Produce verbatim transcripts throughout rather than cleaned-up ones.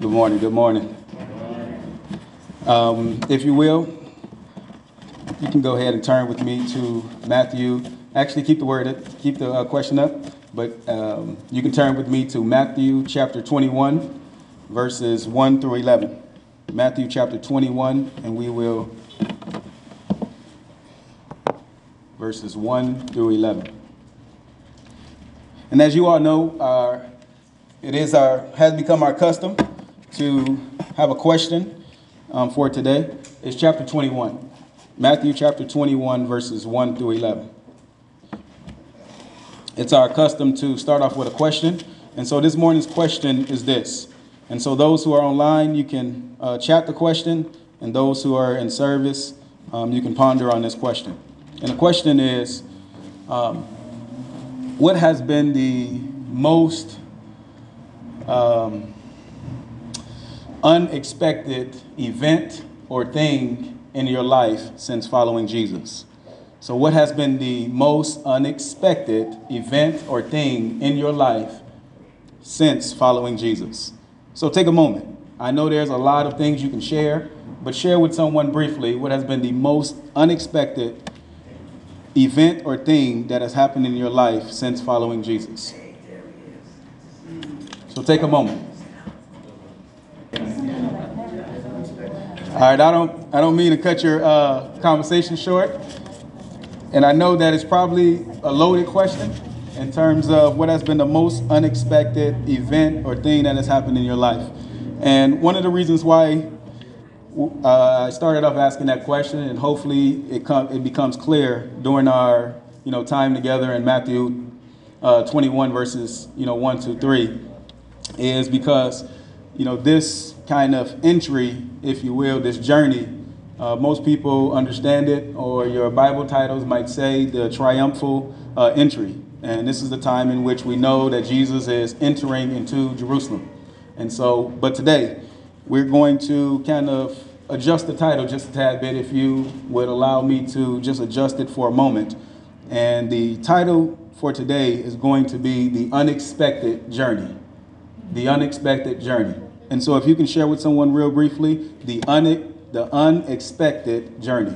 Good morning. Good morning. Um, if you will, you can go ahead and turn with me to Matthew. Actually, keep the word, keep the uh, question up, but um, you can turn with me to Matthew chapter twenty-one, verses one through eleven. Matthew chapter twenty-one, and we will verses one through eleven. And as you all know, our, it is our has become our custom to have a question um, for today. It's chapter twenty-one, Matthew chapter twenty-one, verses one through eleven. It's our custom to start off with a question, and so this morning's question is this. And so those who are online, you can uh, chat the question, and those who are in service, um, you can ponder on this question. And the question is, um, what has been the most um, unexpected event or thing in your life since following Jesus? So what has been the most unexpected event or thing in your life since following Jesus? So take a moment. I know there's a lot of things you can share, but share with someone briefly what has been the most unexpected event or thing that has happened in your life since following Jesus. So take a moment. All right, I don't I don't mean to cut your uh, conversation short. And I know that it's probably a loaded question in terms of what has been the most unexpected event or thing that has happened in your life. And one of the reasons why uh, I started off asking that question, and hopefully it com- it becomes clear during our you know time together in Matthew uh, twenty-one verses you know one to three, is because you know this kind of entry, if you will, this journey. Uh, most people understand it, or your Bible titles might say the triumphal uh, entry. And this is the time in which we know that Jesus is entering into Jerusalem. And so, but today, we're going to kind of adjust the title just a tad bit, if you would allow me to just adjust it for a moment. And the title for today is going to be The Unexpected Journey. The Unexpected Journey. And so if you can share with someone real briefly, the un the unexpected journey.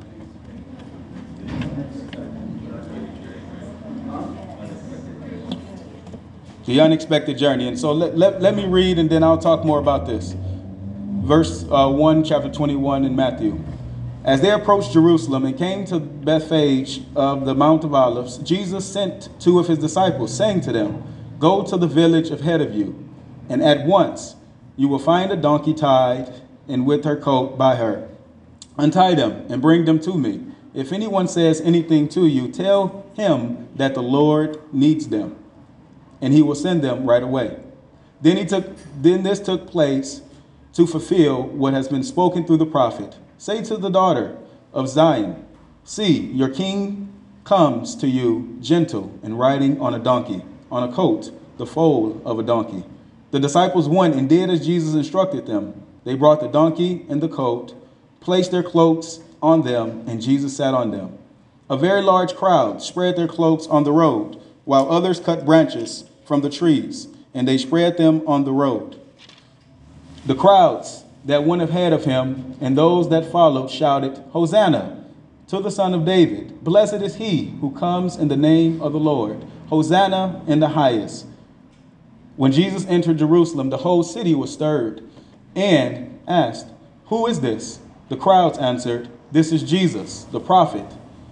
The unexpected journey. And so let, let, let me read, and then I'll talk more about this. Verse uh, one, chapter twenty-one in Matthew. As they approached Jerusalem and came to Bethphage of the Mount of Olives, Jesus sent two of his disciples, saying to them, "Go to the village ahead of you, and at once you will find a donkey tied and with her coat by her. Untie them and bring them to me. If anyone says anything to you, tell him that the Lord needs them, and he will send them right away." Then he took. Then this took place to fulfill what has been spoken through the prophet. "Say to the daughter of Zion, see, your king comes to you gentle and riding on a donkey, on a coat, the foal of a donkey." The disciples went and did as Jesus instructed them. They brought the donkey and the coat, placed their cloaks on them, and Jesus sat on them. A very large crowd spread their cloaks on the road, while others cut branches from the trees, and they spread them on the road. The crowds that went ahead of him and those that followed shouted, "Hosanna to the Son of David. Blessed is he who comes in the name of the Lord. Hosanna in the highest." When Jesus entered Jerusalem, the whole city was stirred and asked, "Who is this?" The crowds answered, "This is Jesus, the prophet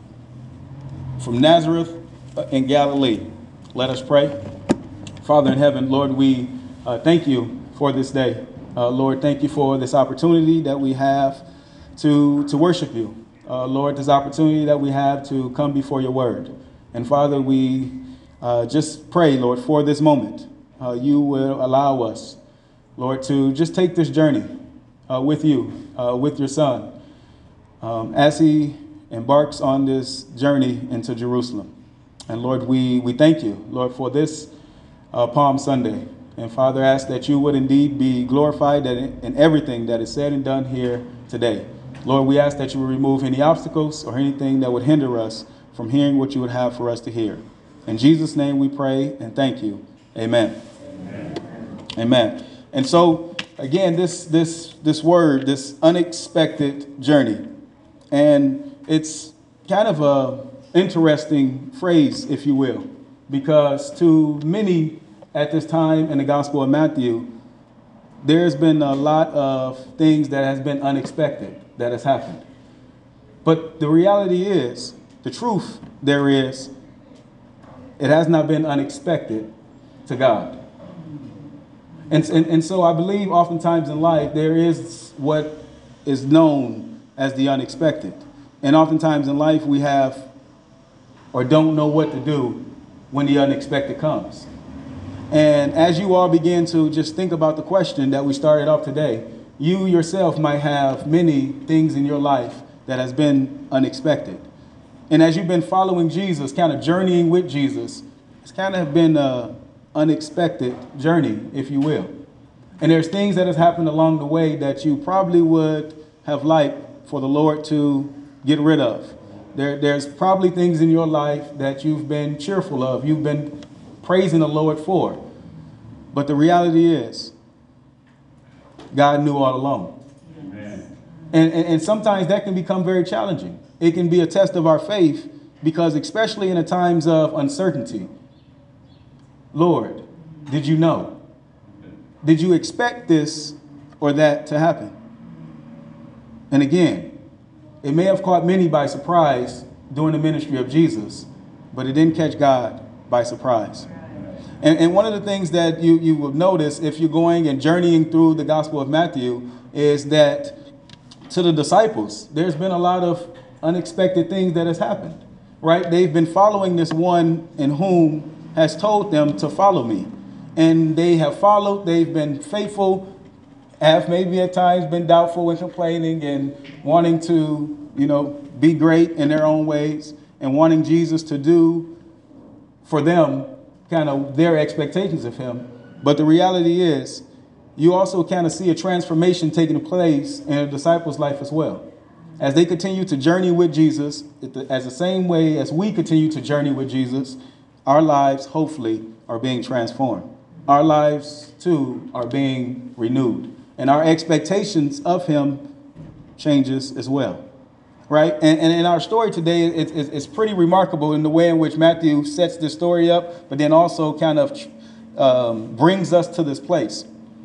from Nazareth in Galilee." Let us pray. Father in heaven, Lord, we uh, thank you for this day. Uh, Lord, thank you for this opportunity that we have to, to worship you. Uh, Lord, this opportunity that we have to come before your word. And Father, we uh, just pray, Lord, for this moment. Uh, you will allow us, Lord, to just take this journey uh, with you, uh, with your son, um, as he embarks on this journey into Jerusalem. And Lord, we, we thank you, Lord, for this uh, Palm Sunday. And Father, ask that you would indeed be glorified in everything that is said and done here today. Lord, we ask that you would remove any obstacles or anything that would hinder us from hearing what you would have for us to hear. In Jesus' name we pray and thank you. Amen. Amen. Amen. And so again, this this this word, this unexpected journey. And it's kind of a interesting phrase, if you will, because to many at this time in the Gospel of Matthew, there's been a lot of things that has been unexpected that has happened. But the reality is, the truth there is, it has not been unexpected to God. And, and, and so I believe oftentimes in life, there is what is known as the unexpected. And oftentimes in life, we have or don't know what to do when the unexpected comes. And as you all begin to just think about the question that we started off today, you yourself might have many things in your life that has been unexpected. And as you've been following Jesus, kind of journeying with Jesus, it's kind of been an unexpected journey, if you will. And there's things that has happened along the way that you probably would have liked for the Lord to get rid of. There, there's probably things in your life that you've been cheerful of, you've been praising the Lord for. But the reality is, God knew all along. Amen. And, and, and sometimes that can become very challenging. It can be a test of our faith because especially in the times of uncertainty, Lord, did you know? Did you expect this or that to happen? And again, it may have caught many by surprise during the ministry of Jesus, but it didn't catch God by surprise. And, and one of the things that you, you will notice if you're going and journeying through the Gospel of Matthew is that to the disciples, there's been a lot of unexpected things that has happened, right? They've been following this one in whom has told them to follow me. And they have followed, they've been faithful, have maybe at times been doubtful and complaining and wanting to, you know, be great in their own ways and wanting Jesus to do for them kind of their expectations of him. But the reality is, you also kind of see a transformation taking place in the disciples' life as well. As they continue to journey with Jesus, as the same way as we continue to journey with Jesus, our lives, hopefully, are being transformed. Our lives, too, are being renewed. And our expectations of him changes as well. Right? And, and in our story today, it, it, it's pretty remarkable in the way in which Matthew sets this story up, but then also kind of um, brings us to this place.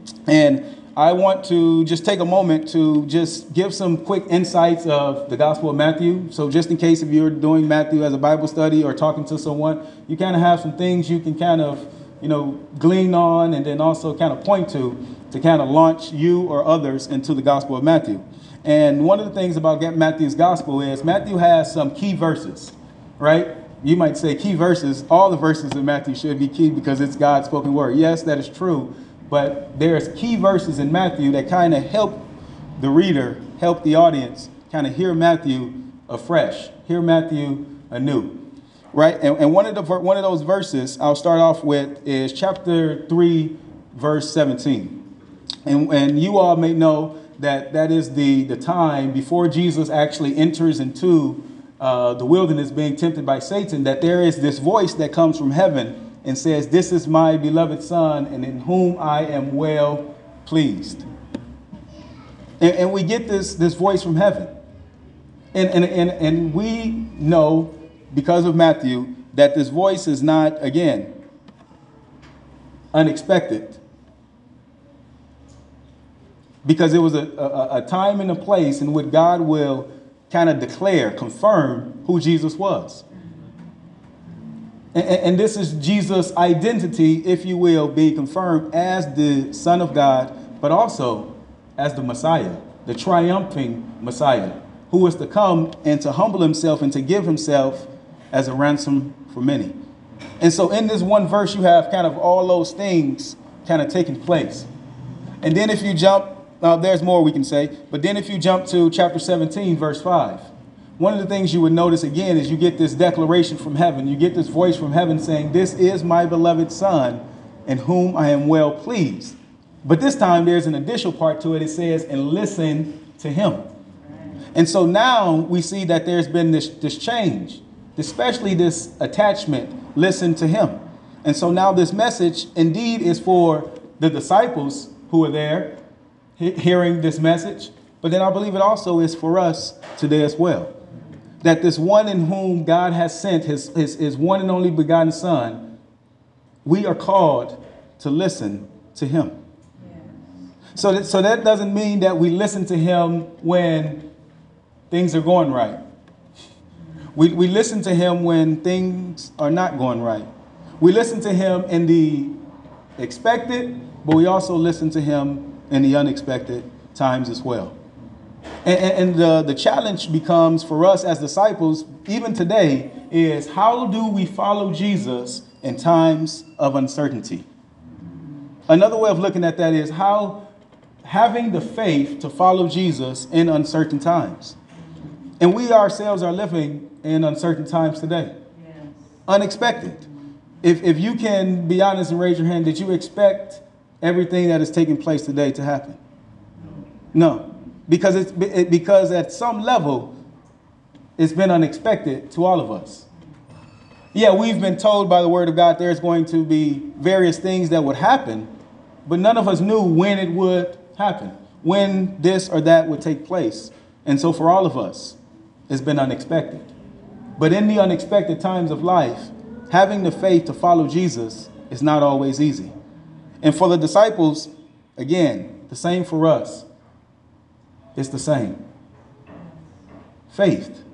And I want to just take a moment to just give some quick insights of the Gospel of Matthew. So just in case if you're doing Matthew as a Bible study or talking to someone, you kind of have some things you can kind of, you know, glean on and then also kind of point to to kind of launch you or others into the Gospel of Matthew. And one of the things about Matthew's Gospel is Matthew has some key verses, right? You might say key verses. All the verses in Matthew should be key because it's God's spoken word. Yes, that is true. But there's key verses in Matthew that kind of help the reader, help the audience kind of hear Matthew afresh, hear Matthew anew, right? And, and one of the one of those verses I'll start off with is chapter three, verse seventeen. And, and you all may know that that is the, the time before Jesus actually enters into uh, the wilderness being tempted by Satan, that there is this voice that comes from heaven and says, "This is my beloved son, and in whom I am well pleased." And, and we get this, this voice from heaven. And, and, and, and we know, because of Matthew, that this voice is not, again, unexpected. Because it was a, a, a time and a place in which God will kind of declare, confirm who Jesus was. And, and this is Jesus' identity, if you will, being confirmed as the Son of God, but also as the Messiah, the triumphing Messiah, who is to come and to humble himself and to give himself as a ransom for many. And so in this one verse, you have kind of all those things kind of taking place. And then if you jump, uh, there's more we can say, but then if you jump to chapter seventeen, verse five, one of the things you would notice again is you get this declaration from heaven. You get this voice from heaven saying, "This is my beloved son in whom I am well pleased." But this time there's an additional part to it. It says, "And listen to him." And so now we see that there's been this, this change, especially this attachment, listen to him. And so now this message indeed is for the disciples who are there, he- hearing this message, but then I believe it also is for us today as well. That this one in whom God has sent his, his, his one and only begotten Son, we are called to listen to him. So that, so that doesn't mean that we listen to him when things are going right. We, we listen to him when things are not going right. We listen to him in the expected, but we also listen to him in the unexpected times as well. And, and, and the, the challenge becomes for us as disciples, even today, is how do we follow Jesus in times of uncertainty? Another way of looking at that is how having the faith to follow Jesus in uncertain times. And we ourselves are living in uncertain times today. Yes. Unexpected. If, if you can be honest and raise your hand, did you expect everything that is taking place today to happen? No. Because, it's, it, because at some level, it's been unexpected to all of us. Yeah, we've been told by the word of God there's going to be various things that would happen, but none of us knew when it would happen, when this or that would take place. And so for all of us, it's been unexpected. But in the unexpected times of life, having the faith to follow Jesus is not always easy. And for the disciples, again, the same for us. It's the same. Faith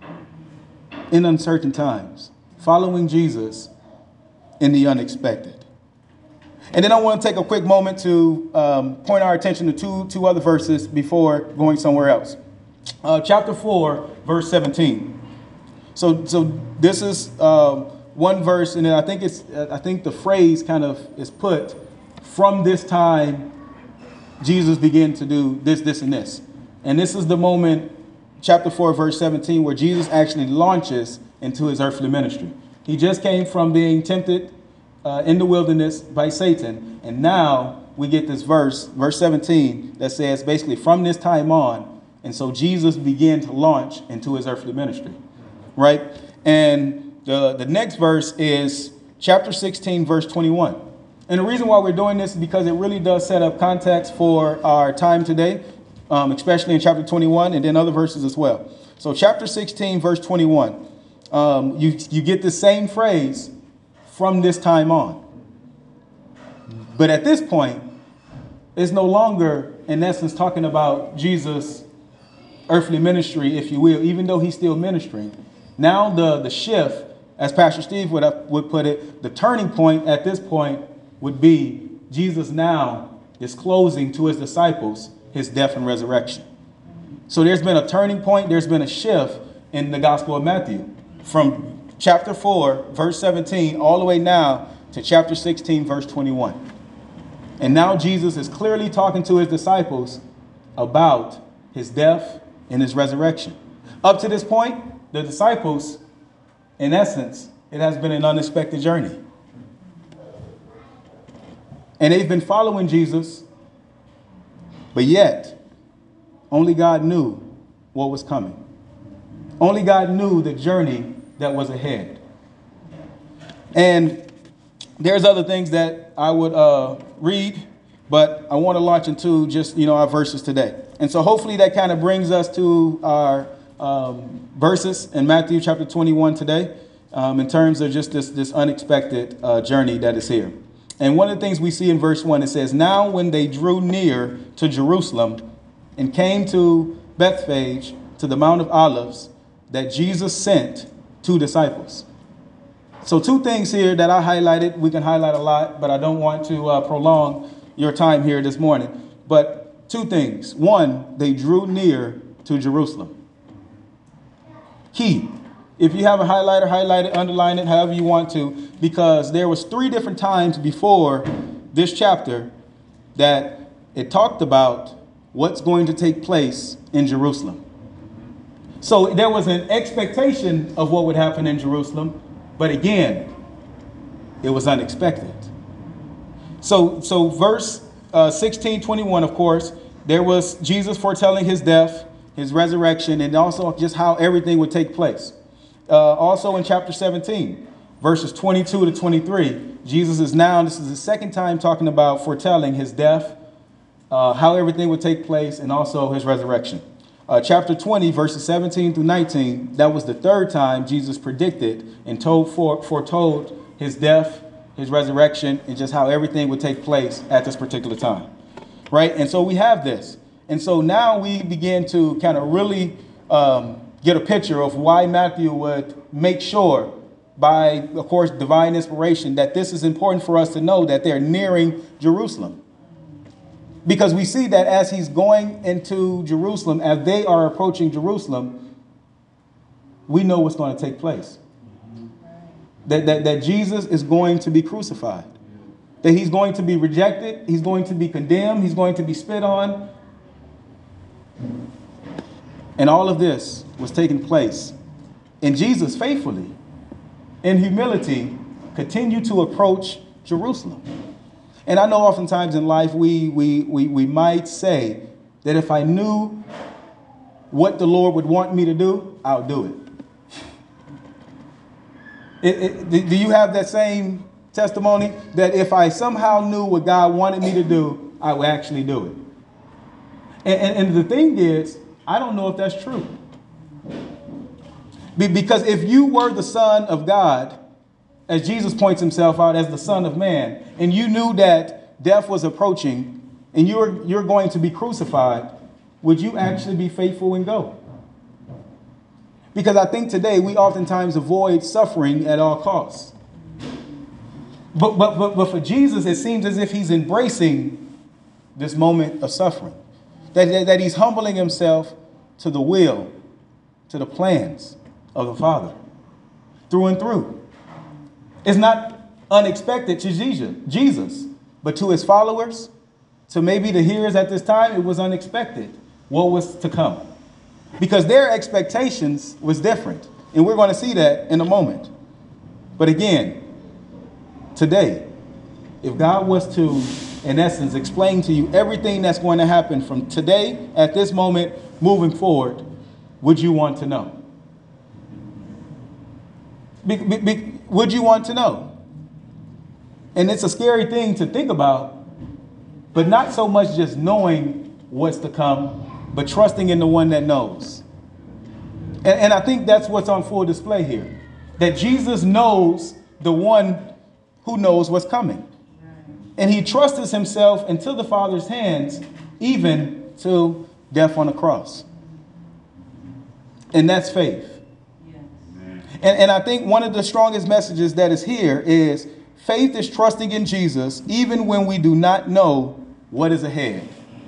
in uncertain times, following Jesus in the unexpected. And then I want to take a quick moment to um, point our attention to two, two other verses before going somewhere else. Uh, chapter four, verse seventeen. So, so this is uh, one verse, and then I think it's I think the phrase kind of is put from this time. Jesus began to do this, this, and this, and this is the moment, chapter four, verse seventeen, where Jesus actually launches into his earthly ministry. He just came from being tempted Uh, in the wilderness by Satan. And now we get this verse, verse seventeen, that says basically from this time on. And so Jesus began to launch into his earthly ministry, right? And the, the next verse is chapter sixteen, verse twenty-one. And the reason why we're doing this is because it really does set up context for our time today, um, especially in chapter twenty-one and then other verses as well. So chapter sixteen, verse twenty-one, um, you, you get the same phrase, from this time on. But at this point, it's no longer, in essence, talking about Jesus' earthly ministry, if you will, even though he's still ministering. Now the, the shift, as Pastor Steve would, have, would put it, the turning point at this point would be Jesus now is closing to his disciples his death and resurrection. So there's been a turning point. There's been a shift in the Gospel of Matthew from chapter four, verse seventeen, all the way now to chapter sixteen, verse twenty-one. And now Jesus is clearly talking to his disciples about his death and his resurrection. Up to this point, the disciples, in essence, it has been an unexpected journey. And they've been following Jesus, but yet only God knew what was coming. Only God knew the journey that was ahead. And there's other things that I would uh, read, but I want to launch into just, you know, our verses today. And so hopefully that kind of brings us to our um, verses in Matthew chapter twenty-one today, um, in terms of just this, this unexpected uh, journey that is here. And one of the things we see in verse one, it says, now when they drew near to Jerusalem and came to Bethphage, to the Mount of Olives, that Jesus sent two disciples. So two things here that I highlighted. We can highlight a lot, but I don't want to uh, prolong your time here this morning. But two things. One, they drew near to Jerusalem. Key. If you have a highlighter, highlight it, underline it, however you want to, because there was three different times before this chapter that it talked about what's going to take place in Jerusalem. So there was an expectation of what would happen in Jerusalem, but again, it was unexpected. So, so verse uh, sixteen twenty-one, of course, there was Jesus foretelling his death, his resurrection, and also just how everything would take place. Uh, also in chapter seventeen, verses twenty-two to twenty-three, Jesus is now, this is the second time talking about foretelling his death, uh, how everything would take place, and also his resurrection. Uh, chapter twenty, verses seventeen through nineteen, that was the third time Jesus predicted and told for, foretold his death, his resurrection, and just how everything would take place at this particular time. Right? And so we have this. And so now we begin to kind of really um, get a picture of why Matthew would make sure, by, of course, divine inspiration, that this is important for us to know that they're nearing Jerusalem. Because we see that as he's going into Jerusalem, as they are approaching Jerusalem, we know what's going to take place. That, that, that Jesus is going to be crucified. That he's going to be rejected. He's going to be condemned. He's going to be spit on. And all of this was taking place. And Jesus faithfully, in humility, continued to approach Jerusalem. And I know oftentimes in life we, we, we, we might say that if I knew what the Lord would want me to do, I'll do it. it, it do you have that same testimony? That if I somehow knew what God wanted me to do, I would actually do it. And, and, and the thing is, I don't know if that's true. Be, because if you were the Son of God, as Jesus points himself out as the Son of Man, and you knew that death was approaching and you're, you're going to be crucified, would you actually be faithful and go? Because I think today we oftentimes avoid suffering at all costs. But, but, but, but for Jesus, it seems as if he's embracing this moment of suffering, that, that, that he's humbling himself to the will, to the plans of the Father, through and through. It's not unexpected to Jesus, but to his followers, to maybe the hearers at this time, it was unexpected what was to come. Because their expectations was different. And we're going to see that in a moment. But again, today, if God was to, in essence, explain to you everything that's going to happen from today, at this moment, moving forward, would you want to know? Be, be, be, would you want to know? And it's a scary thing to think about, but not so much just knowing what's to come, but trusting in the one that knows. And, and I think that's what's on full display here, that Jesus knows the one who knows what's coming. And he trusts himself into the Father's hands, even to death on the cross. And that's faith. And, and I think one of the strongest messages that is here is faith is trusting in Jesus even when we do not know what is ahead.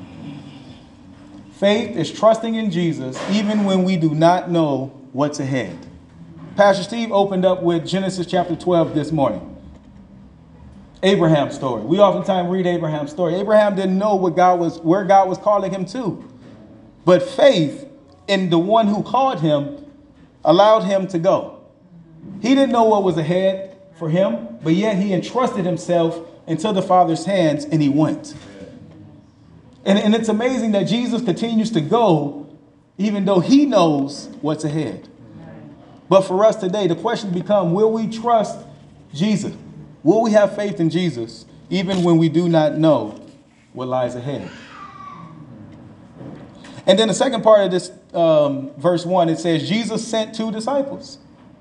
Faith is trusting in Jesus even when we do not know what's ahead. Pastor Steve opened up with Genesis chapter twelve this morning. Abraham's story. We oftentimes read Abraham's story. Abraham didn't know what God was, where God was calling him to. But faith in the one who called him allowed him to go. He didn't know what was ahead for him, but yet he entrusted himself into the Father's hands and he went. And, and it's amazing that Jesus continues to go even though he knows what's ahead. But for us today, the question becomes, will we trust Jesus? Will we have faith in Jesus even when we do not know what lies ahead? And then the second part of this um, verse one, it says, Jesus sent two disciples.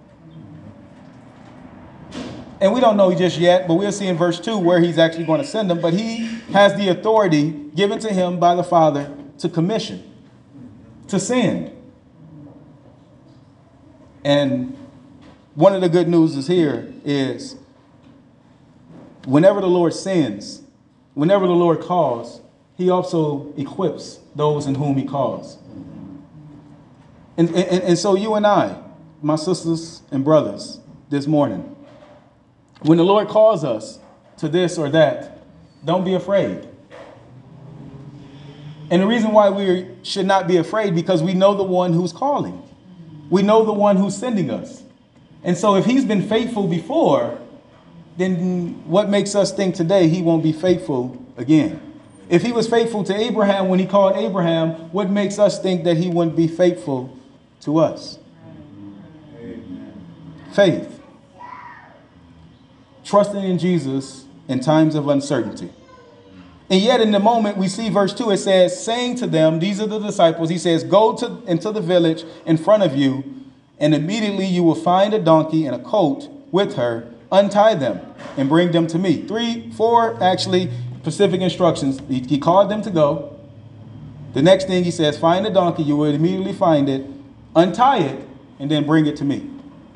And we don't know just yet, but we'll see in verse two where he's actually going to send them. But he has the authority given to him by the Father to commission, to send. And one of the good news is here is whenever the Lord sends, whenever the Lord calls, he also equips those in whom he calls. And, and, and so you and I, my sisters and brothers, this morning, when the Lord calls us to this or that, don't be afraid. And the reason why we should not be afraid, because we know the one who's calling. We know the one who's sending us. And so if he's been faithful before, then what makes us think today he won't be faithful again? If he was faithful to Abraham when he called Abraham, what makes us think that he wouldn't be faithful to us? Faith. Trusting in Jesus in times of uncertainty. And yet in the moment we see verse two, it says, saying to them, these are the disciples. He says, go to into the village in front of you, and immediately you will find a donkey and a colt with her. Untie them and bring them to me. Three, four, actually, specific instructions. He, he called them to go. The next thing he says, find a donkey. You will immediately find it. Untie it and then bring it to me.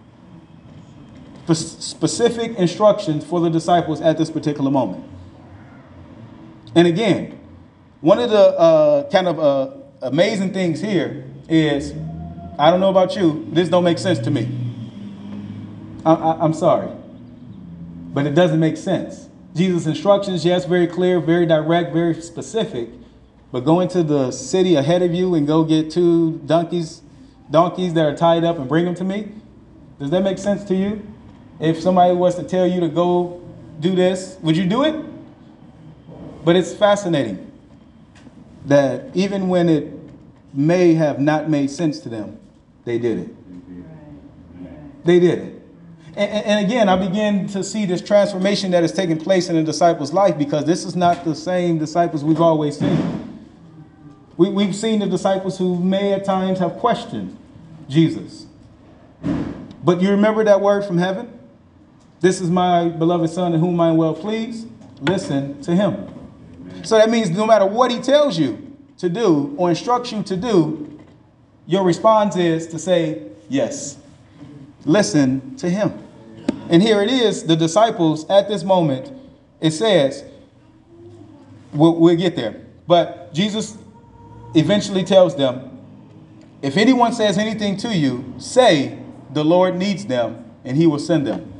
Specific instructions for the disciples at this particular moment. And again, one of the uh, kind of uh, amazing things here is, I don't know about you, this don't make sense to me. I, I, I'm sorry, but it doesn't make sense. Jesus' instructions, yes, very clear, very direct, very specific, but go into the city ahead of you and go get two donkeys, donkeys that are tied up and bring them to me. Does that make sense to you? If somebody was to tell you to go do this, would you do it? But it's fascinating that even when it may have not made sense to them, they did it. They did it. And, and again, I begin to see this transformation that is taking place in the disciples' life, because this is not the same disciples we've always seen. We, we've seen the disciples who may at times have questioned Jesus. But you remember that word from heaven? This is my beloved son in whom I am well pleased. Listen to him. So that means no matter what he tells you to do or instructs you to do, your response is to say, yes, listen to him. And here it is, the disciples at this moment, it says, we'll, we'll get there. But Jesus eventually tells them, if anyone says anything to you, say the Lord needs them and he will send them.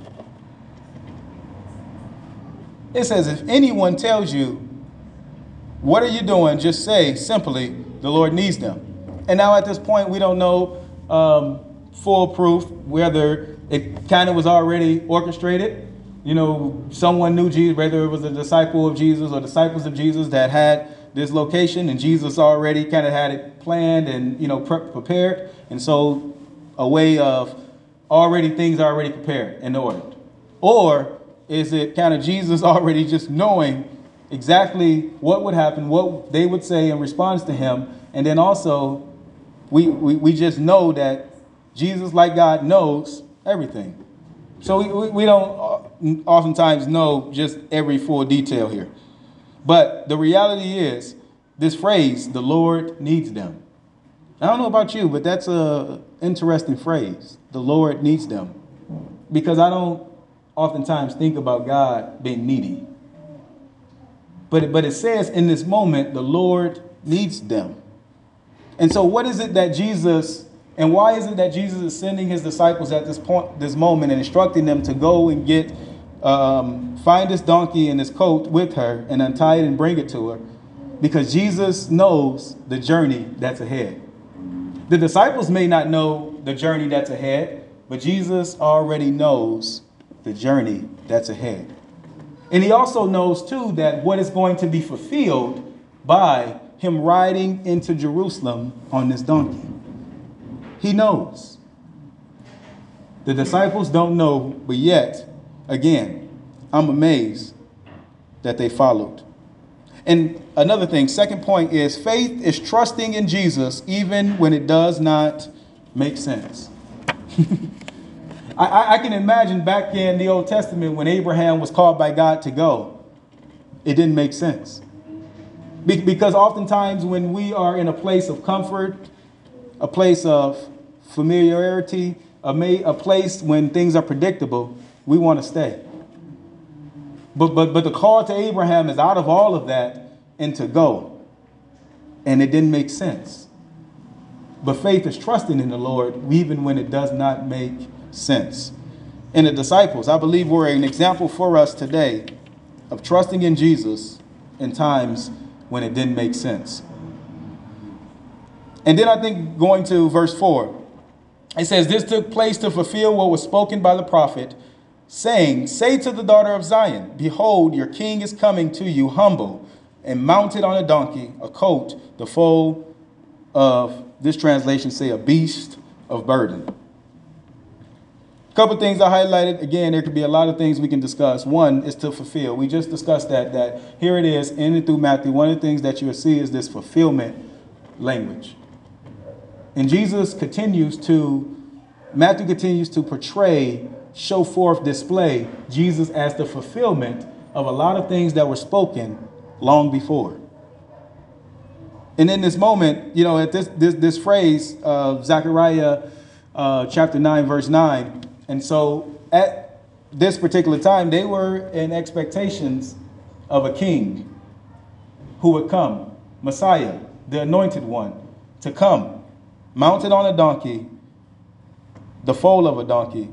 It says, if anyone tells you, what are you doing? Just say simply, the Lord needs them. And now at this point, we don't know um, full proof whether it kind of was already orchestrated. You know, someone knew Jesus, whether it was a disciple of Jesus or disciples of Jesus that had this location, and Jesus already kind of had it planned and, you know, pre prepared. And so a way of already things are already prepared and ordered. Or is it kind of Jesus already just knowing exactly what would happen, what they would say in response to him. And then also, we, we, we just know that Jesus, like God, knows everything. So we, we, we don't oftentimes know just every full detail here. But the reality is, this phrase, the Lord needs them. I don't know about you, but that's an interesting phrase. The Lord needs them. Because I don't oftentimes think about God being needy. But, but it says in this moment, the Lord needs them. And so what is it that Jesus, and why is it that Jesus is sending his disciples at this point, this moment, and instructing them to go and get, um, find this donkey and this colt with her and untie it and bring it to her? Because Jesus knows the journey that's ahead. The disciples may not know the journey that's ahead, but Jesus already knows the journey that's ahead. And he also knows, too, that what is going to be fulfilled by him riding into Jerusalem on this donkey. He knows. The disciples don't know, but yet, again, I'm amazed that they followed. And another thing, second point is faith is trusting in Jesus even when it does not make sense. I, I can imagine back in the Old Testament when Abraham was called by God to go, it didn't make sense. Be because oftentimes when we are in a place of comfort, a place of familiarity, a, a place when things are predictable, we want to stay. But, but, but the call to Abraham is out of all of that and to go. And it didn't make sense. But faith is trusting in the Lord even when it does not make sense. And the disciples, I believe, were an example for us today of trusting in Jesus in times when it didn't make sense. And then I think going to verse four, it says, this took place to fulfill what was spoken by the prophet, saying, say to the daughter of Zion, behold, your king is coming to you humble and mounted on a donkey, a colt, the foal of, this translation say, a beast of burden. couple things I highlighted. Again, there could be a lot of things we can discuss. One is to fulfill. We just discussed that, that here it is in and through Matthew. One of the things that you will see is this fulfillment language. And Jesus continues to, Matthew continues to portray, show forth, display Jesus as the fulfillment of a lot of things that were spoken long before. And in this moment, you know, at this this, this phrase, uh, Zechariah uh, chapter nine, verse nine. And so at this particular time, they were in expectations of a king who would come, Messiah, the anointed one, to come, mounted on a donkey, the foal of a donkey,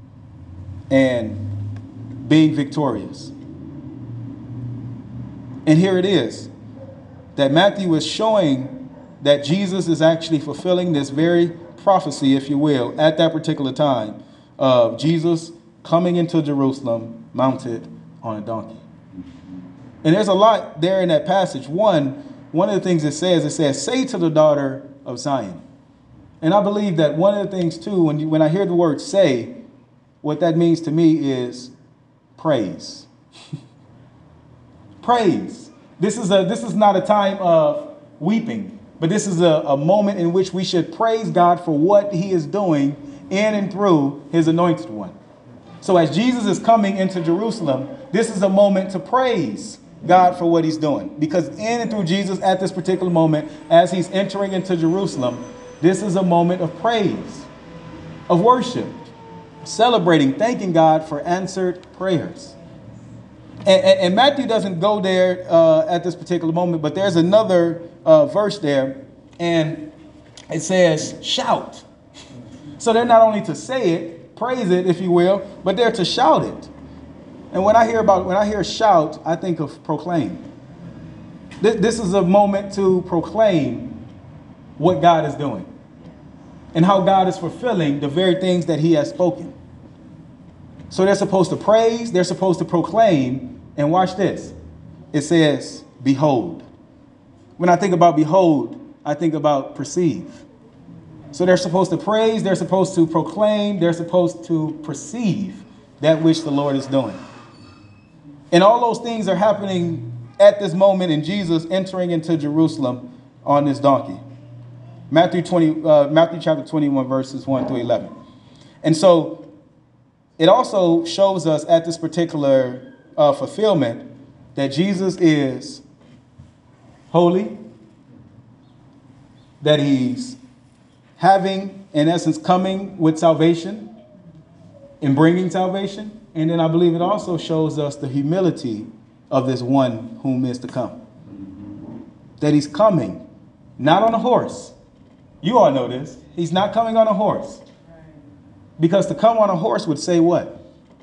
and being victorious. And here it is, that Matthew is showing that Jesus is actually fulfilling this very prophecy, if you will, at that particular time of Jesus coming into Jerusalem mounted on a donkey. And there's a lot there in that passage. One, one of the things it says, it says, say to the daughter of Zion. And I believe that one of the things too, when, you, when I hear the word say, what that means to me is praise. Praise. This is a this is not a time of weeping, but this is a, a moment in which we should praise God for what he is doing in and through his anointed one. So as Jesus is coming into Jerusalem, this is a moment to praise God for what he's doing. Because in and through Jesus at this particular moment, as he's entering into Jerusalem, this is a moment of praise, of worship, celebrating, thanking God for answered prayers. And, and, and Matthew doesn't go there uh, at this particular moment, but there's another uh, verse there, and it says, shout. So they're not only to say it, praise it, if you will, but they're to shout it. And when I hear about, when I hear shout, I think of proclaim. This, this is a moment to proclaim what God is doing and how God is fulfilling the very things that he has spoken. So they're supposed to praise, they're supposed to proclaim, and watch this. It says, behold. When I think about behold, I think about perceive. So they're supposed to praise, they're supposed to proclaim, they're supposed to perceive that which the Lord is doing. And all those things are happening at this moment in Jesus entering into Jerusalem on this donkey. Matthew twenty, uh, Matthew chapter twenty-one, verses one through eleven. And so it also shows us at this particular uh, fulfillment that Jesus is holy, that he's having, in essence, coming with salvation and bringing salvation. And then I believe it also shows us the humility of this one whom is to come. That he's coming, not on a horse. You all know this. He's not coming on a horse. Because to come on a horse would say what?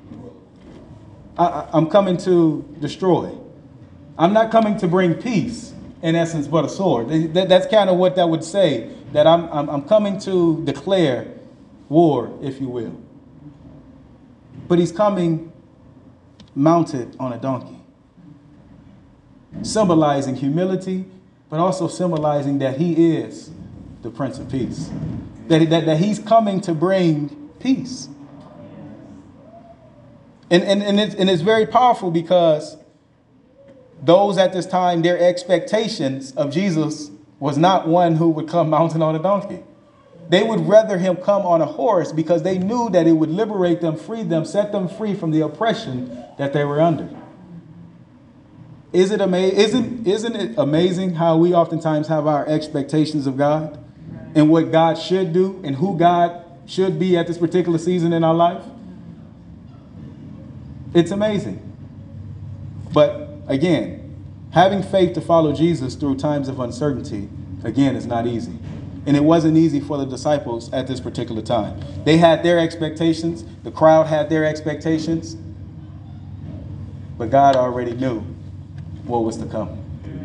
I, I'm coming to destroy. I'm not coming to bring peace, in essence, but a sword. That, that's kind of what that would say, that I'm, I'm, I'm coming to declare war, if you will. But he's coming mounted on a donkey, symbolizing humility, but also symbolizing that he is the Prince of Peace, that, that, that he's coming to bring peace. And, and, and, it's, and it's very powerful because those at this time, their expectations of Jesus was not one who would come mounted on a donkey. They would rather him come on a horse because they knew that it would liberate them, free them, set them free from the oppression that they were under. Is it ama- isn't, isn't it amazing how we oftentimes have our expectations of God and what God should do and who God should be at this particular season in our life? It's amazing. But again, having faith to follow Jesus through times of uncertainty, again, is not easy. And it wasn't easy for the disciples at this particular time. They had their expectations. The crowd had their expectations. But God already knew what was to come.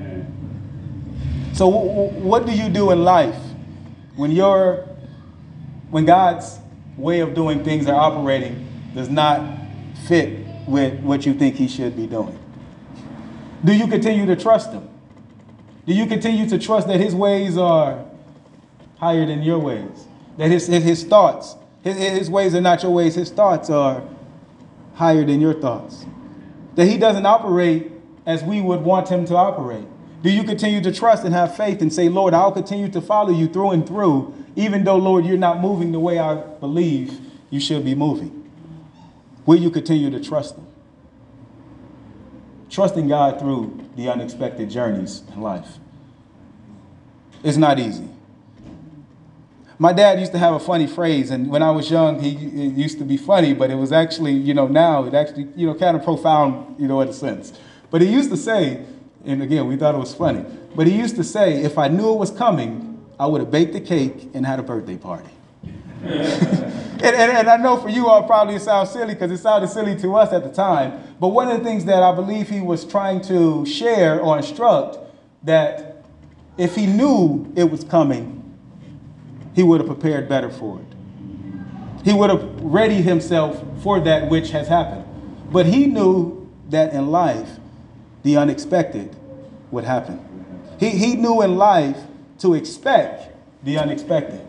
So what do you do in life when you're, when God's way of doing things or operating does not fit with what you think he should be doing? Do you continue to trust him? Do you continue to trust that his ways are higher than your ways? That his, his thoughts, His, his ways are not your ways. His thoughts are higher than your thoughts. That he doesn't operate as we would want him to operate. Do you continue to trust and have faith and say, Lord, I'll continue to follow you through and through, even though, Lord, you're not moving the way I believe you should be moving? Will you continue to trust him? Trusting God through the unexpected journeys in life is not easy. My dad used to have a funny phrase, and when I was young, he it used to be funny, but it was actually, you know, now it actually, you know, kind of profound, you know, in a sense. But he used to say, and again, we thought it was funny, but he used to say, if I knew it was coming, I would have baked a cake and had a birthday party. and, and, and I know for you all probably it sounds silly because it sounded silly to us at the time, but one of the things that I believe he was trying to share or instruct, that if he knew it was coming, he would have prepared better for it. He would have readied himself for that which has happened. But he knew that in life, the unexpected would happen. He, he knew in life to expect the unexpected.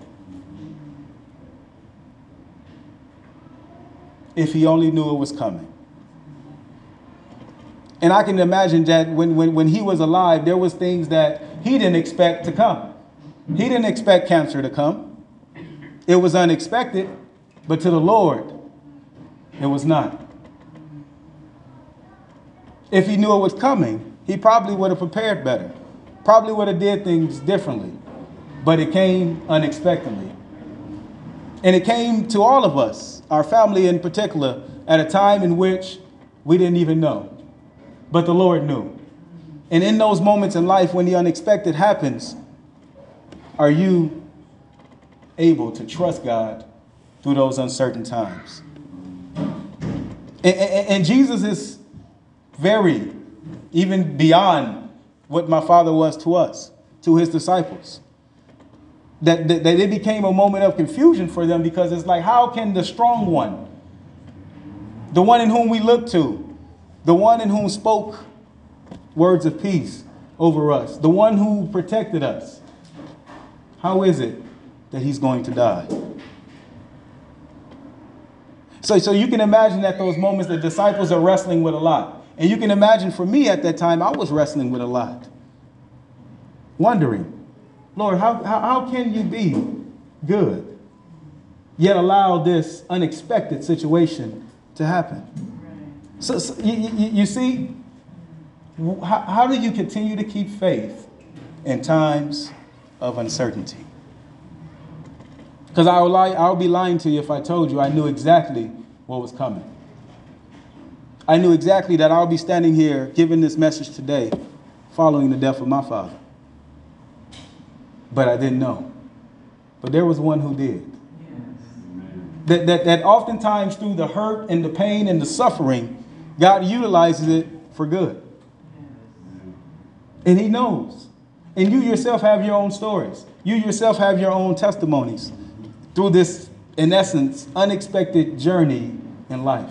If he only knew it was coming. And I can imagine that when, when, when he was alive, there was things that he didn't expect to come. He didn't expect cancer to come. It was unexpected, but to the Lord, it was not. If he knew it was coming, he probably would have prepared better. Probably would have did things differently. But it came unexpectedly. And it came to all of us, our family in particular, at a time in which we didn't even know. But the Lord knew. And in those moments in life when the unexpected happens, are you able to trust God through those uncertain times? And, and, and Jesus is very, even beyond what my Father was to us, to his disciples. That, that, that it became a moment of confusion for them, because it's like, how can the strong one, the one in whom we look to, the one in whom spoke words of peace over us, the one who protected us, how is it that he's going to die? So, so you can imagine at those moments the disciples are wrestling with a lot. And you can imagine for me at that time, I was wrestling with a lot. Wondering, Lord, how, how, how can you be good, yet allow this unexpected situation to happen? So, so you, you, you see, how, how do you continue to keep faith in times of uncertainty? Because I will lie, I would be lying to you if I told you I knew exactly what was coming. I knew exactly that I'll be standing here giving this message today following the death of my father. But I didn't know. But there was one who did. That, that, that oftentimes through the hurt and the pain and the suffering, God utilizes it for good. And he knows. And you yourself have your own stories. You yourself have your own testimonies through this, in essence, unexpected journey in life.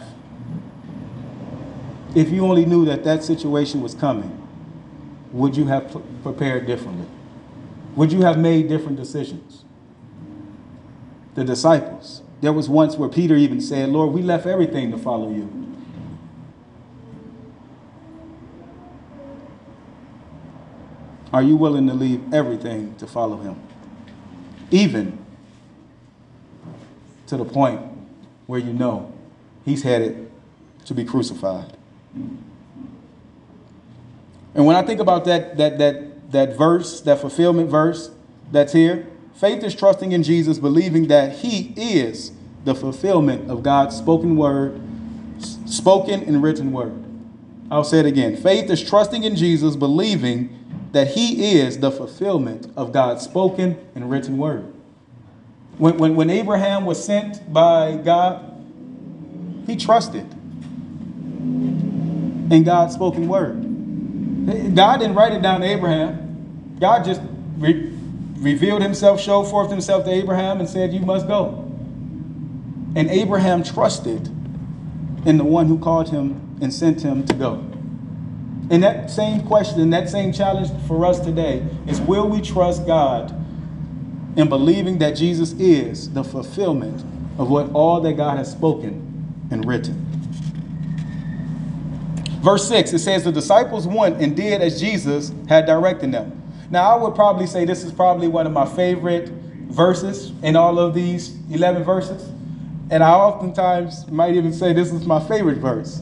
If you only knew that that situation was coming, would you have p- prepared differently? Would you have made different decisions? The disciples. There was once where Peter even said, Lord, we left everything to follow you. Are you willing to leave everything to follow him? Even to the point where you know he's headed to be crucified. And when I think about that, that, that, that verse, that fulfillment verse that's here, faith is trusting in Jesus, believing that he is the fulfillment of God's spoken word, spoken and written word. I'll say it again. Faith is trusting in Jesus, believing that he is the fulfillment of God's spoken and written word. When, when, when Abraham was sent by God, he trusted in God's spoken word. God didn't write it down to Abraham. God just re- revealed himself, showed forth himself to Abraham and said, you must go. And Abraham trusted in the one who called him and sent him to go. And that same question, that same challenge for us today is, will we trust God in believing that Jesus is the fulfillment of what all that God has spoken and written. Verse six, it says the disciples went and did as Jesus had directed them. Now, I would probably say this is probably one of my favorite verses in all of these eleven verses. And I oftentimes might even say this is my favorite verse.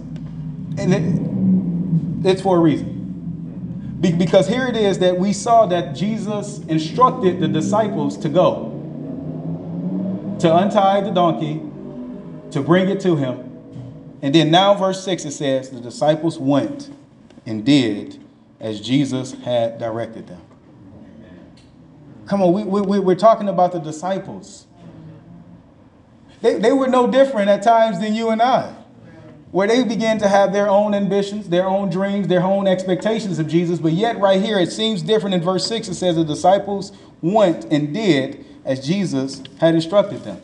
And it, it's for a reason. Be, because here it is that we saw that Jesus instructed the disciples to go, to untie the donkey, to bring it to him. And then now verse six, it says the disciples went and did as Jesus had directed them. Come on, we, we, we're talking about the disciples. They, they were no different at times than you and I, where they began to have their own ambitions, their own dreams, their own expectations of Jesus. But yet right here, it seems different. In verse six, it says the disciples went and did as Jesus had instructed them.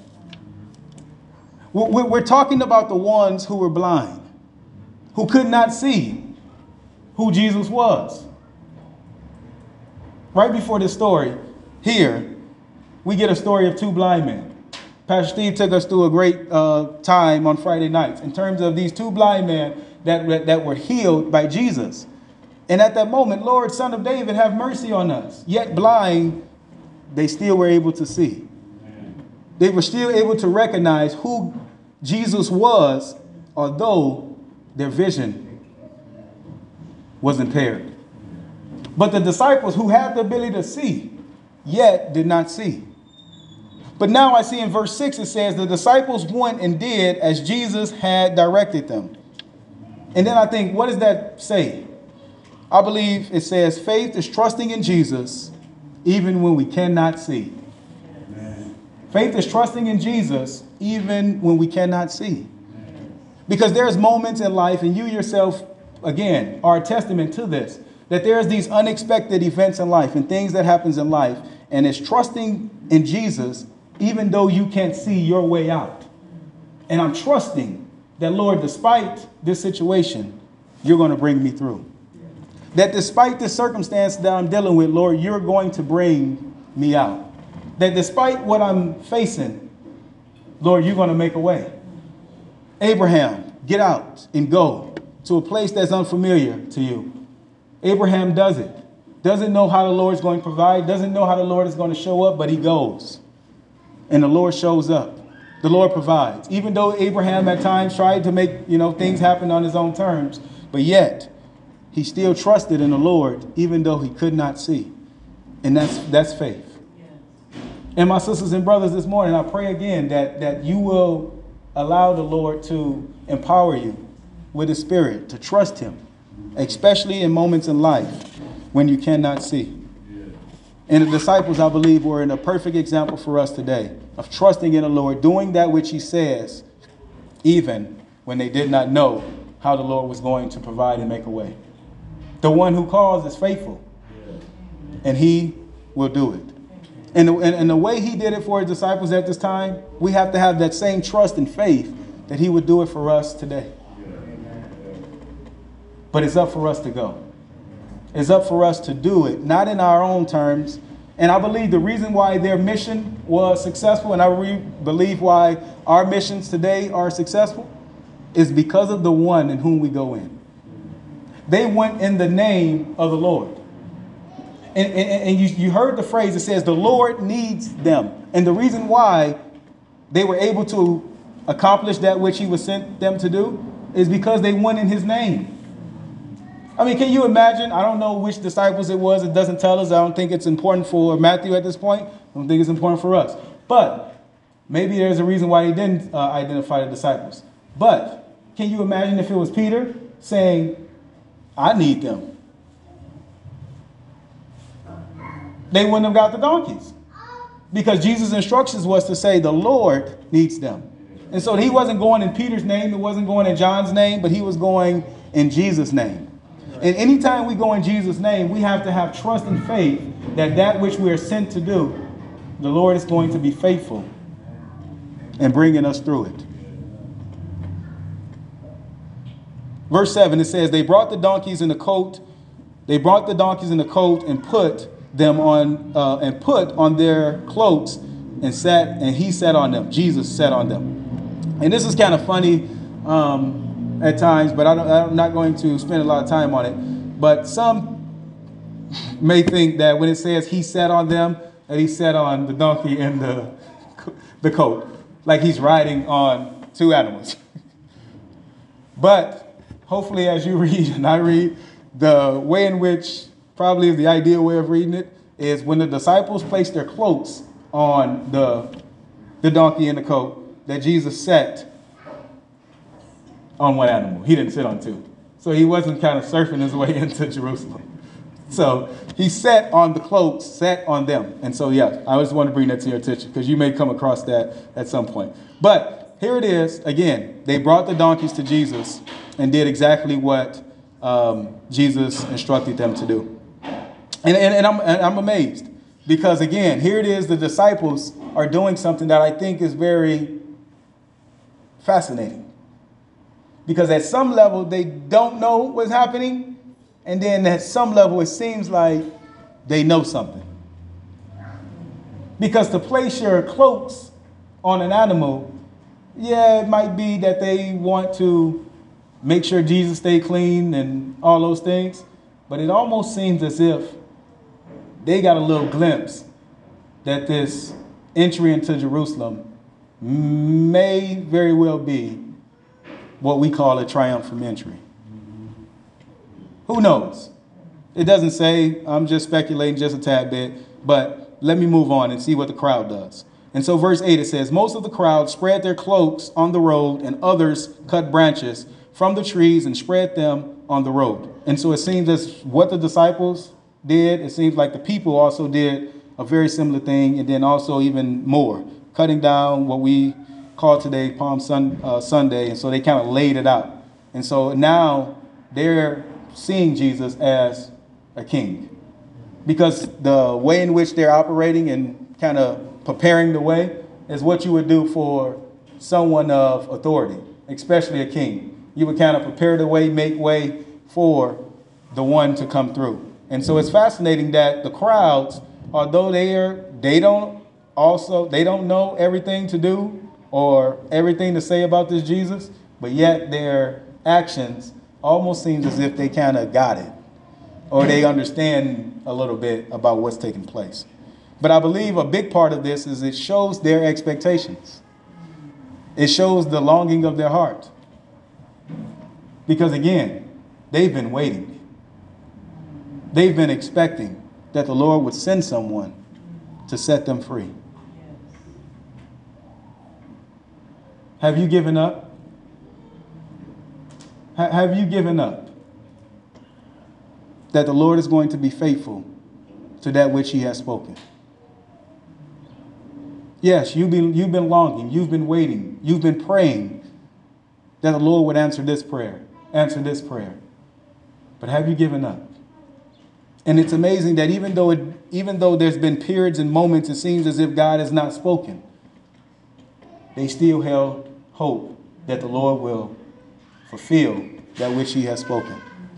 We're talking about the ones who were blind, who could not see who Jesus was. Right before this story, here, we get a story of two blind men. Pastor Steve took us through a great uh, time on Friday nights in terms of these two blind men that, that, that were healed by Jesus. And at that moment, Lord, Son of David, have mercy on us. Yet blind, they still were able to see. They were still able to recognize who Jesus was, although their vision was impaired. But the disciples who had the ability to see, yet did not see. But now I see in verse six, it says the disciples went and did as Jesus had directed them. And then I think, what does that say? I believe it says faith is trusting in Jesus even when we cannot see. Amen. Faith is trusting in Jesus even when we cannot see. Because there's moments in life, and you yourself, again, are a testament to this, that there's these unexpected events in life and things that happens in life, and it's trusting in Jesus even though you can't see your way out. And I'm trusting that, Lord, despite this situation, you're going to bring me through. That despite this circumstance that I'm dealing with, Lord, you're going to bring me out. That despite what I'm facing, Lord, you're going to make a way. Abraham, get out and go to a place that's unfamiliar to you. Abraham does it. Doesn't know how the Lord's going to provide. Doesn't know how the Lord is going to show up, but he goes. And the Lord shows up. The Lord provides. Even though Abraham at times tried to make, you know, things happen on his own terms, but yet he still trusted in the Lord, even though he could not see. And that's that's faith. And my sisters and brothers, this morning, I pray again that, that you will allow the Lord to empower you with His Spirit, to trust Him, especially in moments in life when you cannot see. And the disciples, I believe, were in a perfect example for us today of trusting in the Lord, doing that which He says, even when they did not know how the Lord was going to provide and make a way. The one who calls is faithful, and He will do it. And, and, and the way He did it for His disciples at this time, we have to have that same trust and faith that He would do it for us today. But it's up for us to go. It's up for us to do it, not in our own terms. And I believe the reason why their mission was successful, and I re- believe why our missions today are successful, is because of the one in whom we go in. They went in the name of the Lord. And, and, and you, you heard the phrase, it says the Lord needs them. And the reason why they were able to accomplish that which He was sent them to do is because they went in His name. I mean, can you imagine? I don't know which disciples it was. It doesn't tell us. I don't think it's important for Matthew at this point. I don't think it's important for us. But maybe there's a reason why He didn't uh, identify the disciples. But can you imagine if it was Peter saying, I need them? They wouldn't have got the donkeys. Because Jesus' instructions was to say the Lord needs them. And so He wasn't going in Peter's name. It wasn't going in John's name. But He was going in Jesus' name. And anytime we go in Jesus' name, we have to have trust and faith that that which we are sent to do, the Lord is going to be faithful in bringing us through it. Verse seven, it says, they brought the donkeys in the coat. They brought the donkeys in the coat and put them on uh, and put on their cloaks and sat, and he sat on them. Jesus sat on them. And this is kind of funny um, at times, but I don't, I'm not going to spend a lot of time on it. But some may think that when it says he sat on them, that he sat on the donkey and the, the colt, like he's riding on two animals. But hopefully as you read and I read, the way in which probably the ideal way of reading it is when the disciples placed their cloaks on the, the donkey and the colt, that Jesus sat on one animal. He didn't sit on two. So he wasn't kind of surfing his way into Jerusalem. So he sat on the cloaks, sat on them. And so, yeah, I just want to bring that to your attention because you may come across that at some point. But here it is. Again, they brought the donkeys to Jesus and did exactly what um, Jesus instructed them to do. And, and, and, I'm, and I'm amazed because, again, here it is. The disciples are doing something that I think is very fascinating. Because at some level, they don't know what's happening. And then at some level, it seems like they know something. Because to place your cloaks on an animal, yeah, it might be that they want to make sure Jesus stay clean and all those things. But it almost seems as if they got a little glimpse that this entry into Jerusalem may very well be what we call a triumphant entry. Who knows? It doesn't say. I'm just speculating just a tad bit. But let me move on and see what the crowd does. And so verse eight, it says, most of the crowd spread their cloaks on the road, and others cut branches from the trees and spread them on the road. And so it seems as what the disciples did, it seems like the people also did a very similar thing, and then also even more, cutting down what we call today Palm Sun, uh, Sunday. And so they kind of laid it out. And so now they're seeing Jesus as a king, because the way in which they're operating and kind of preparing the way is what you would do for someone of authority, especially a king. You would kind of prepare the way, make way for the one to come through. And so it's fascinating that the crowds, although they are, they don't also, they don't know everything to do or everything to say about this Jesus, but yet their actions almost seems as if they kind of got it, or they understand a little bit about what's taking place. But I believe a big part of this is it shows their expectations. It shows the longing of their heart. Because again, they've been waiting. They've been expecting that the Lord would send someone to set them free. Have you given up? Ha- have you given up that the Lord is going to be faithful to that which he has spoken? Yes, you've been, you've been longing, you've been waiting, you've been praying that the Lord would answer this prayer, answer this prayer. But have you given up? And it's amazing that even though it, even though there's been periods and moments, it seems as if God has not spoken, they still held hope that the Lord will fulfill that which he has spoken.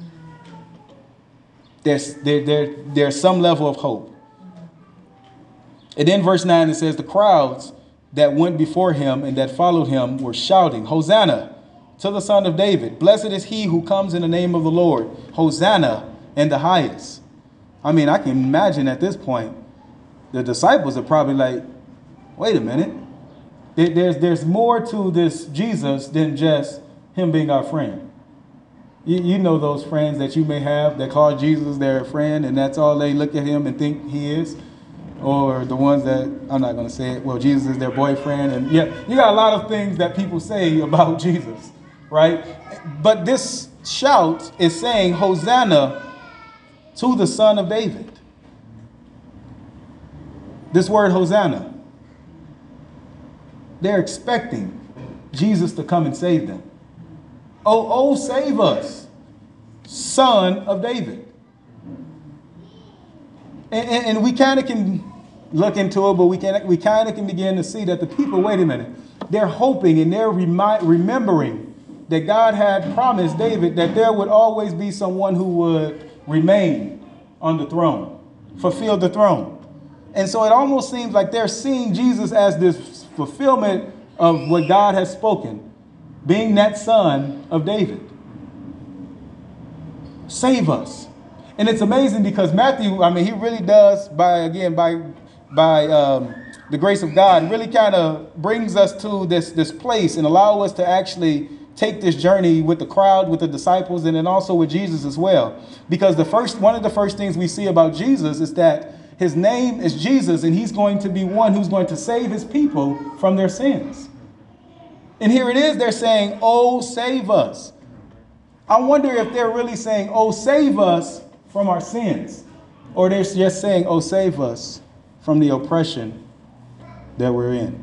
There's, there, there, there's some level of hope. And then verse nine, it says, the crowds that went before him and that followed him were shouting, Hosanna to the Son of David. Blessed is he who comes in the name of the Lord. Hosanna in the highest. I mean, I can imagine at this point, the disciples are probably like, wait a minute. There, there's, there's more to this Jesus than just him being our friend. You, you know those friends that you may have that call Jesus their friend, and that's all they look at him and think he is. Or the ones that, I'm not going to say it, well, Jesus is their boyfriend. And yeah, you got a lot of things that people say about Jesus, right? But this shout is saying, Hosanna to the Son of David. This word Hosanna, they're expecting Jesus to come and save them. Oh, oh, save us, Son of David. And, and, and we kind of can look into it, but we can we kind of can begin to see that the people, wait a minute, they're hoping and they're remi- remembering that God had promised David that there would always be someone who would remain on the throne, fulfill the throne. And so it almost seems like they're seeing Jesus as this fulfillment of what God has spoken, being that son of David. Save us. And it's amazing because Matthew, I mean, he really does, by again, by by um, the grace of God, really kind of brings us to this, this place and allow us to actually take this journey with the crowd, with the disciples, and then also with Jesus as well. Because the first, one of the first things we see about Jesus is that his name is Jesus, and he's going to be one who's going to save his people from their sins. And here it is, they're saying, oh, save us. I wonder if they're really saying, oh, save us from our sins, or they're just saying, oh, save us from the oppression that we're in.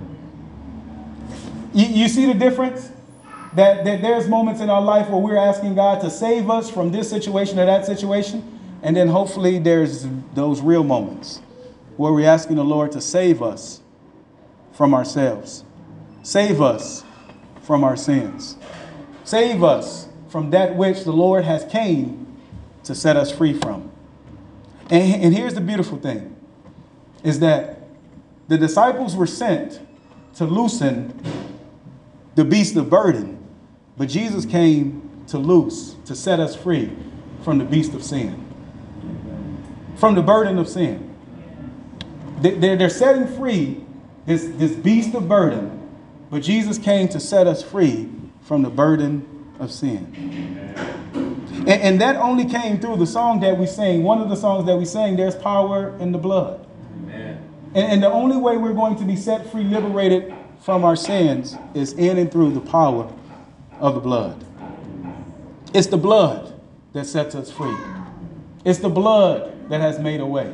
You, you see the difference? That, that there's moments in our life where we're asking God to save us from this situation or that situation. And then hopefully there's those real moments where we're asking the Lord to save us from ourselves. Save us from our sins. Save us from that which the Lord has came to set us free from. And, and here's the beautiful thing, is that the disciples were sent to loosen the beast of burden, but Jesus came to loose, to set us free from the beast of sin, from the burden of sin. They're setting free this, this beast of burden, but Jesus came to set us free from the burden of sin. And, and that only came through the song that we sing. One of the songs that we sang, there's power in the blood. Amen. And, and the only way we're going to be set free, liberated from our sins, is in and through the power of the blood. It's the blood that sets us free. It's the blood that has made a way.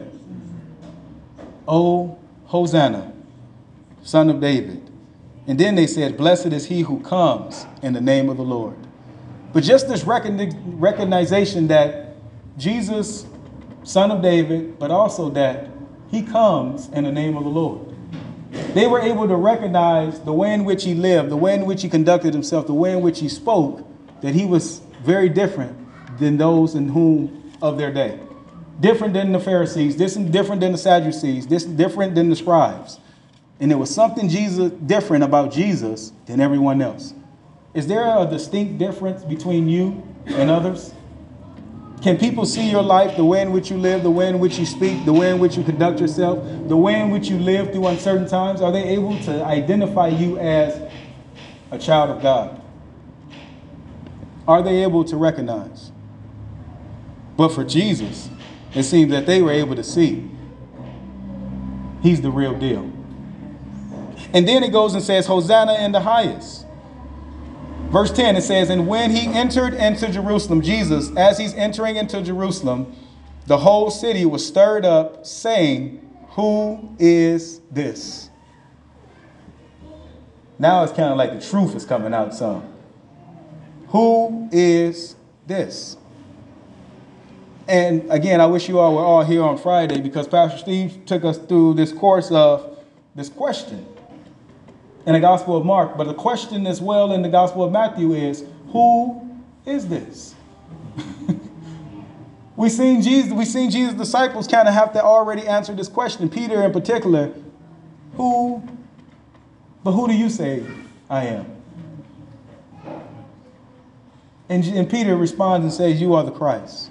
Oh, Hosanna, Son of David. And then they said, blessed is he who comes in the name of the Lord. But just this recognition that Jesus, Son of David, but also that he comes in the name of the Lord. They were able to recognize the way in which he lived, the way in which he conducted himself, the way in which he spoke, that he was very different than those in whom of their day. Different than the Pharisees, this different than the Sadducees, this different than the scribes. And there was something Jesus different about Jesus than everyone else. Is there a distinct difference between you and others? Can people see your life, the way in which you live, the way in which you speak, the way in which you conduct yourself, the way in which you live through uncertain times? Are they able to identify you as a child of God? Are they able to recognize? But for Jesus, it seems that they were able to see he's the real deal. And then it goes and says, Hosanna in the highest. Verse ten, it says, and when he entered into Jerusalem, Jesus, as he's entering into Jerusalem, the whole city was stirred up, saying, who is this? Now it's kind of like the truth is coming out some. Who is this? And again, I wish you all were all here on Friday, because Pastor Steve took us through this course of this question in the Gospel of Mark. But the question as well in the Gospel of Matthew is, who is this? We've seen Jesus, we've seen Jesus' disciples kind of have to already answer this question. Peter in particular, who, but who do you say I am? And, and Peter responds and says, you are the Christ.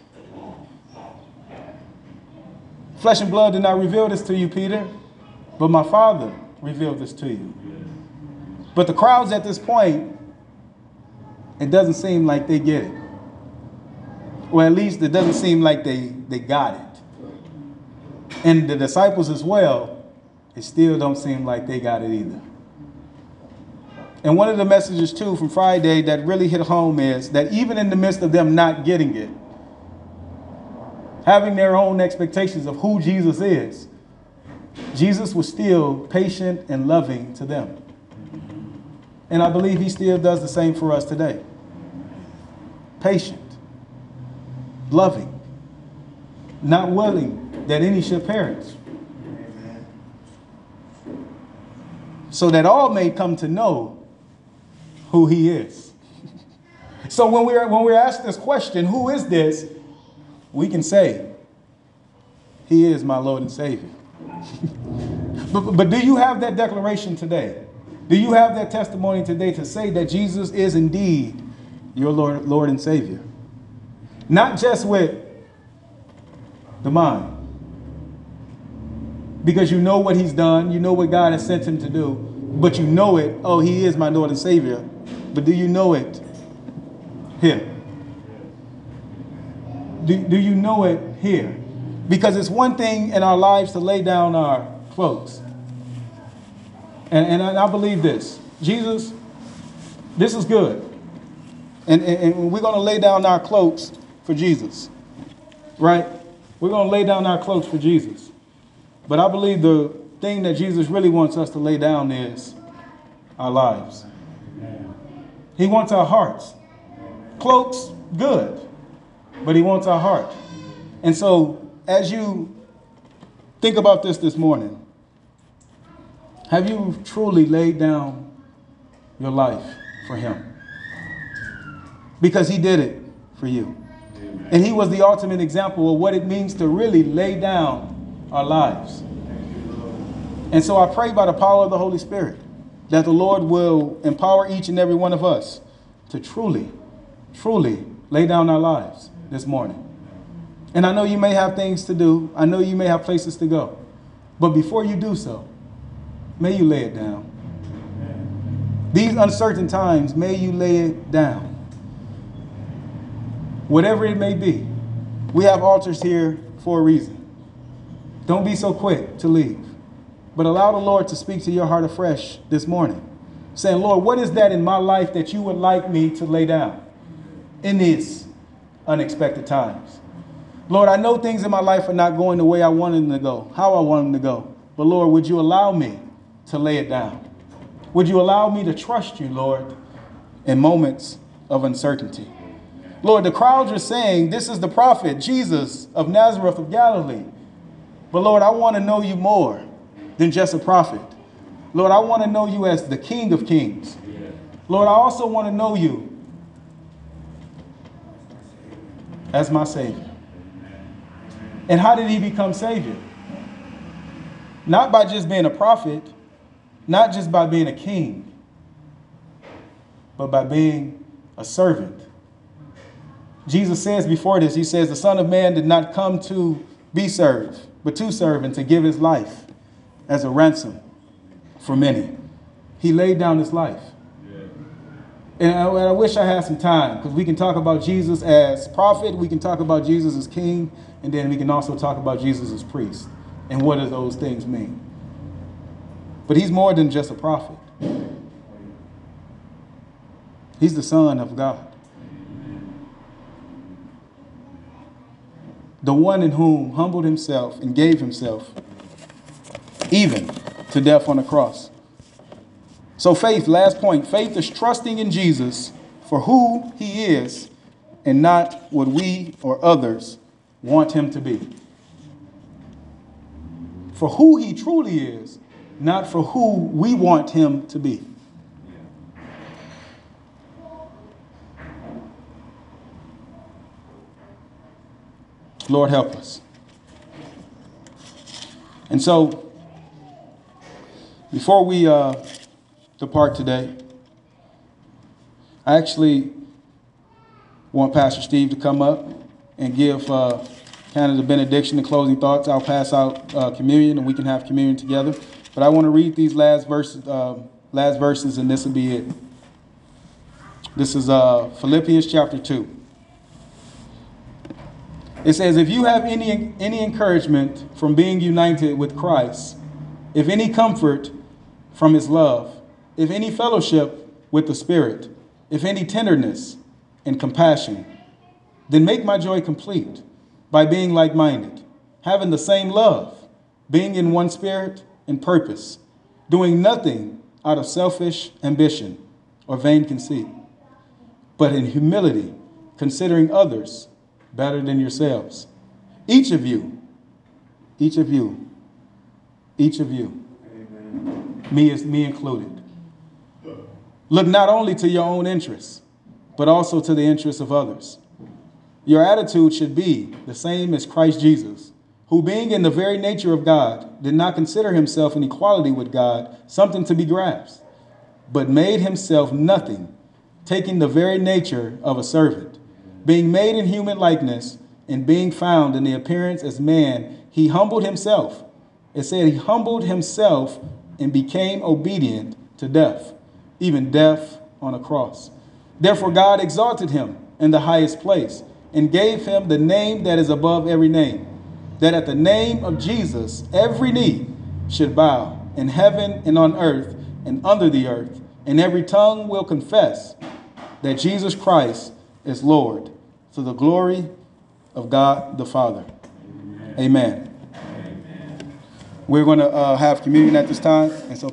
Flesh and blood did not reveal this to you, Peter, but my Father revealed this to you. But the crowds at this point, it doesn't seem like they get it. Or at least it doesn't seem like they, they got it. And the disciples as well, it still don't seem like they got it either. And one of the messages too from Friday that really hit home is that even in the midst of them not getting it, having their own expectations of who Jesus is, Jesus was still patient and loving to them. And I believe he still does the same for us today. Patient, loving, not willing that any should perish, so that all may come to know who he is. So when we're, when we're asked this question, who is this? We can say, he is my Lord and Savior. but, but do you have that declaration today? Do you have that testimony today to say that Jesus is indeed your Lord, Lord and Savior? Not just with the mind, because you know what he's done, you know what God has sent him to do, but you know it, oh, he is my Lord and Savior. But do you know it here? Do, do you know it here? Because it's one thing in our lives to lay down our cloaks. And, and I believe this. Jesus, this is good. And, and, and we're going to lay down our cloaks for Jesus. Right? We're going to lay down our cloaks for Jesus. But I believe the thing that Jesus really wants us to lay down is our lives. He wants our hearts. Cloaks, good. But he wants our heart. And so as you think about this this morning, have you truly laid down your life for him? Because he did it for you. Amen. And he was the ultimate example of what it means to really lay down our lives. And so I pray by the power of the Holy Spirit that the Lord will empower each and every one of us to truly, truly lay down our lives this morning. And I know you may have things to do. I know you may have places to go. But before you do so, may you lay it down. These uncertain times, may you lay it down. Whatever it may be, we have altars here for a reason. Don't be so quick to leave, but allow the Lord to speak to your heart afresh this morning, saying, Lord, what is that in my life that you would like me to lay down in these unexpected times? Lord, I know things in my life are not going the way I wanted them to go, how I want them to go. But Lord, would you allow me to lay it down? Would you allow me to trust you, Lord, in moments of uncertainty? Lord, the crowds are saying, this is the prophet, Jesus of Nazareth of Galilee. But Lord, I want to know you more than just a prophet. Lord, I want to know you as the King of Kings. Lord, I also want to know you as my Savior. And how did he become Savior? Not by just being a prophet, not just by being a king, but by being a servant. Jesus says before this, he says, the Son of Man did not come to be served, but to serve and to give his life as a ransom for many. He laid down his life. Yeah. And, I, and I wish I had some time, because we can talk about Jesus as prophet, we can talk about Jesus as king, and then we can also talk about Jesus as priest. And what do those things mean? But he's more than just a prophet. He's the Son of God. The one in whom humbled himself and gave himself even to death on the cross. So faith, last point, faith is trusting in Jesus for who he is and not what we or others want him to be. For who he truly is, not for who we want him to be. Lord, help us. And so, before we uh, depart today, I actually want Pastor Steve to come up and give uh, kind of the benediction and closing thoughts. I'll pass out uh, communion and we can have communion together. But I want to read these last verses, uh, last verses, and this will be it. This is uh, Philippians chapter two. It says, if you have any, any encouragement from being united with Christ, if any comfort from his love, if any fellowship with the Spirit, if any tenderness and compassion, then make my joy complete by being like-minded, having the same love, being in one spirit and purpose, doing nothing out of selfish ambition or vain conceit, but in humility, considering others better than yourselves. Each of you, each of you, each of you, Amen. me is me included. Look not only to your own interests, but also to the interests of others. Your attitude should be the same as Christ Jesus, who being in the very nature of God, did not consider himself in equality with God something to be grasped, but made himself nothing, taking the very nature of a servant. Being made in human likeness, and being found in the appearance as man, he humbled himself. It said he humbled himself and became obedient to death, even death on a cross. Therefore God exalted him in the highest place and gave him the name that is above every name, that at the name of Jesus every knee should bow, in heaven and on earth and under the earth, and every tongue will confess that Jesus Christ is Lord, to the glory of God the Father. Amen. Amen. We're going to uh, have communion at this time, and so